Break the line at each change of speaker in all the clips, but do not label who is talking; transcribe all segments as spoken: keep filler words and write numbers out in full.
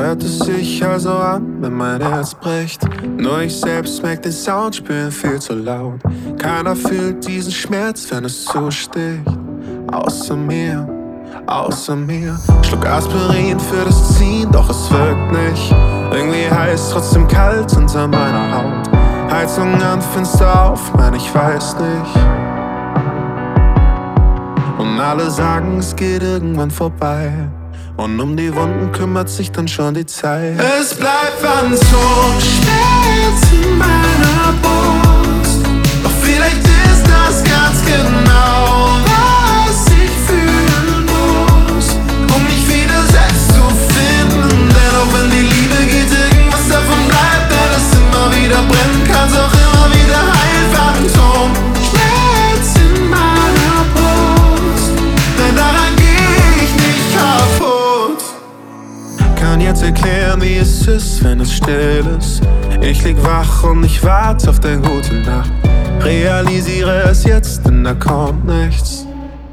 hört es sich also an, wenn mein Herz bricht. Nur ich selbst merk den Sound, spüren viel zu laut. Keiner fühlt diesen Schmerz, wenn es zusticht. Außer mir, außer mir. Schluck Aspirin für das Ziehen, doch es wirkt nicht. Irgendwie heiß, trotzdem kalt unter meiner Haut. Heizung an, Fenster auf, Mann, ich weiß nicht. Und alle sagen, es geht irgendwann vorbei. Und um die Wunden kümmert sich dann schon die Zeit. Es bleibt Phantomschmerz in meiner Brust. Doch vielleicht ist das ganz genau, was ich fühlen muss, um mich wieder selbst zu finden. Denn auch wenn die Liebe geht, irgendwas davon bleibt. Wenn es immer wieder brennen kann, es auch immer wieder heilen. Phantomschmerz in meiner Brust, denn daran geh ich nicht kaputt. Kann jetzt erklären, wie es ist, wenn es still ist. Ich lieg wach und ich warte auf deine gute Nacht. Realisiere es jetzt, denn da kommt nichts.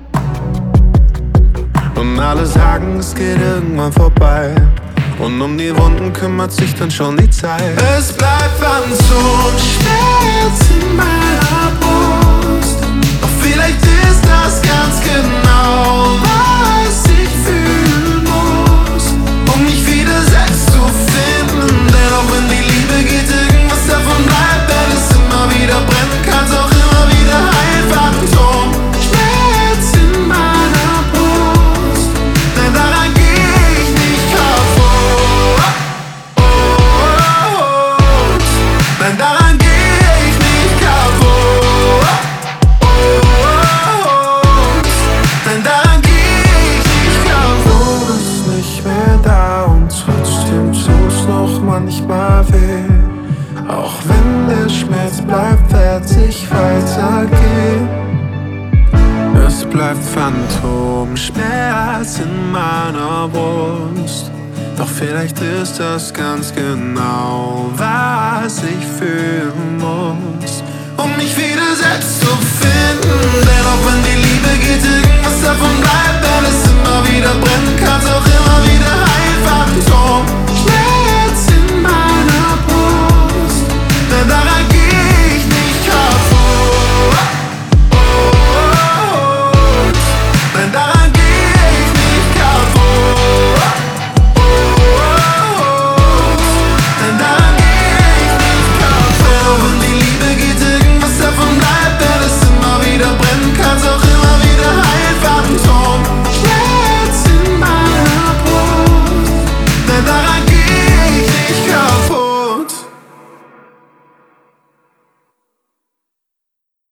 Und alle sagen, es geht irgendwann vorbei. Und um die Wunden kümmert sich dann schon die Zeit. Es bleibt Phantomschmerz in meiner Brust. Doch vielleicht ist das ganz genau, was ich fühlen muss, um mich wieder selbst zu finden. Denn auch wenn die Liebe geht, irgendwas davon bleibt. Wenn es immer wieder brennen kann, es auch immer wieder heilen. Phantomschmerz in meiner Brust, denn daran geh ich nicht kaputt. Denn daran geh ich nicht kaputt. Denn daran geh ich nicht kaputt. Du bist nicht mehr da und trotzdem tut's noch manchmal weh. Auch wenn der Schmerz bleibt, werd ich weitergehen. Es bleibt Phantomschmerz in meiner Brust. Doch vielleicht ist das ganz genau, was ich fühlen muss, um mich wieder selbst zu finden. Denn auch wenn die Liebe geht, irgendwas davon bleibt. Wenn es immer wieder brennen kann, es auch immer wieder heilen. Phantom